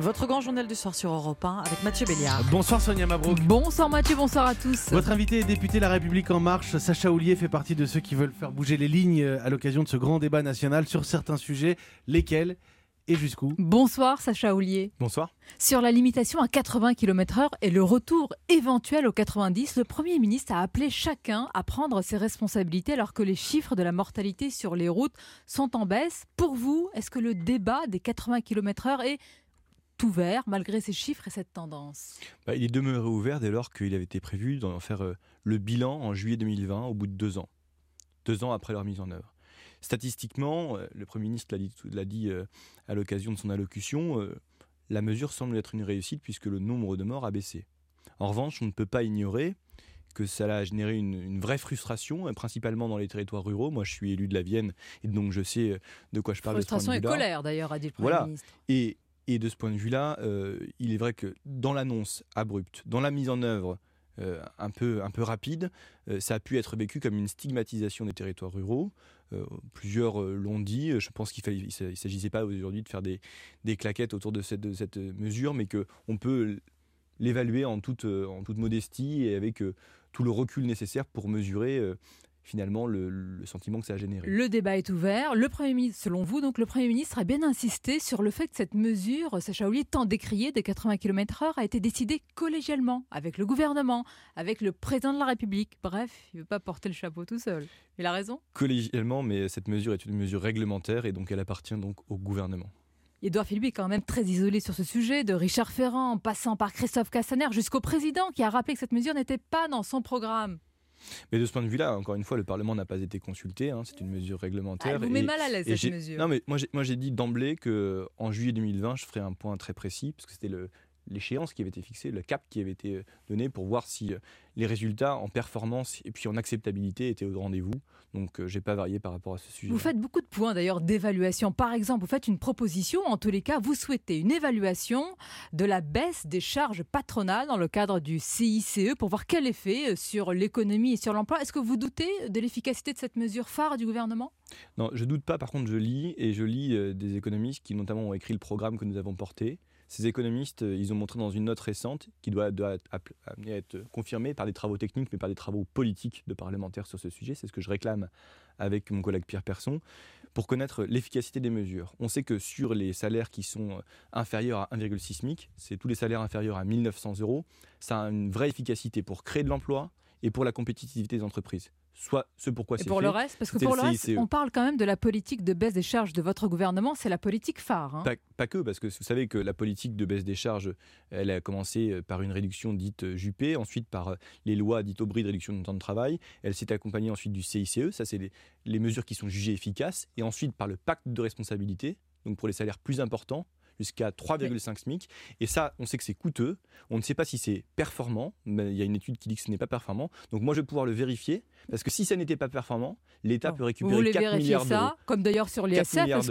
Votre grand journal du soir sur Europe 1 avec Mathieu Béliard. Bonsoir Sonia Mabrouk. Bonsoir Mathieu, bonsoir à tous. Votre invité est député La République En Marche. Sacha Houlié fait partie de ceux qui veulent faire bouger les lignes à l'occasion de ce grand débat national sur certains sujets. Lesquels et jusqu'où? Bonsoir Sacha Houlié. Bonsoir. Sur la limitation à 80 km/h et le retour éventuel aux 90, le Premier ministre a appelé chacun à prendre ses responsabilités alors que les chiffres de la mortalité sur les routes sont en baisse. Pour vous, est-ce que le débat des 80 km/h est ouvert malgré ces chiffres et cette tendance? Il est demeuré ouvert dès lors qu'il avait été prévu d'en faire le bilan en juillet 2020 au bout de 2 ans. 2 ans après leur mise en œuvre. Statistiquement, le Premier ministre l'a dit à l'occasion de son allocution, la mesure semble être une réussite puisque le nombre de morts a baissé. En revanche, on ne peut pas ignorer que ça a généré une vraie frustration, principalement dans les territoires ruraux. Moi, je suis élu de la Vienne et donc je sais de quoi je parle. Frustration et colère d'ailleurs, a dit le Premier ministre. Et de ce point de vue-là, il est vrai que dans l'annonce abrupte, dans la mise en œuvre un peu rapide, ça a pu être vécu comme une stigmatisation des territoires ruraux. Plusieurs l'ont dit. Je pense qu'il ne s'agissait pas aujourd'hui de faire des claquettes autour de cette mesure, mais qu'on peut l'évaluer en toute modestie et avec tout le recul nécessaire pour mesurer finalement le sentiment que ça a généré. Le débat est ouvert. Le Premier ministre, selon vous, donc le Premier ministre a bien insisté sur le fait que cette mesure, Sacha Houlié, tant décriée des 80 km/h, a été décidée collégialement, avec le gouvernement, avec le président de la République. Bref, il ne veut pas porter le chapeau tout seul. Il a raison. Collégialement, mais cette mesure est une mesure réglementaire et donc elle appartient donc au gouvernement. Édouard Philippe est quand même très isolé sur ce sujet, de Richard Ferrand, en passant par Christophe Castaner, jusqu'au président qui a rappelé que cette mesure n'était pas dans son programme. Mais de ce point de vue-là, encore une fois, le Parlement n'a pas été consulté, c'est une mesure réglementaire. Elle vous met mal à l'aise cette mesure. Non, mais moi j'ai dit d'emblée qu'en juillet 2020, je ferai un point très précis, parce que c'était l'échéance qui avait été fixée, le cap qui avait été donné pour voir si les résultats en performance et puis en acceptabilité étaient au rendez-vous. Donc je n'ai pas varié par rapport à ce sujet. Vous faites beaucoup de points d'ailleurs d'évaluation. Par exemple, vous faites une proposition, en tous les cas, vous souhaitez une évaluation de la baisse des charges patronales dans le cadre du CICE pour voir quel effet sur l'économie et sur l'emploi. Est-ce que vous doutez de l'efficacité de cette mesure phare du gouvernement ? Non, je ne doute pas. Par contre, je lis des économistes qui notamment ont écrit le programme que nous avons porté. Ces économistes, ils ont montré dans une note récente qui doit amener à être confirmée par des travaux techniques, mais par des travaux politiques de parlementaires sur ce sujet. C'est ce que je réclame avec mon collègue Pierre Persson, pour connaître l'efficacité des mesures. On sait que sur les salaires qui sont inférieurs à 1,6 SMIC, c'est tous les salaires inférieurs à 1 900 €, ça a une vraie efficacité pour créer de l'emploi et pour la compétitivité des entreprises. Soit ce pourquoi c'est fait. Et pour le reste, parce que pour le reste, on parle quand même de la politique de baisse des charges de votre gouvernement, c'est la politique phare. Pas que, parce que vous savez que la politique de baisse des charges, elle a commencé par une réduction dite Juppé, ensuite par les lois dites Aubry de réduction du temps de travail, elle s'est accompagnée ensuite du CICE, ça c'est les mesures qui sont jugées efficaces, et ensuite par le pacte de responsabilité, donc pour les salaires plus importants, jusqu'à 3,5 SMIC. Et ça, on sait que c'est coûteux. On ne sait pas si c'est performant. Mais il y a une étude qui dit que ce n'est pas performant. Donc moi, je vais pouvoir le vérifier. Parce que si ça n'était pas performant, l'État peut récupérer 4 milliards d'euros. Comme d'ailleurs sur l'ISF.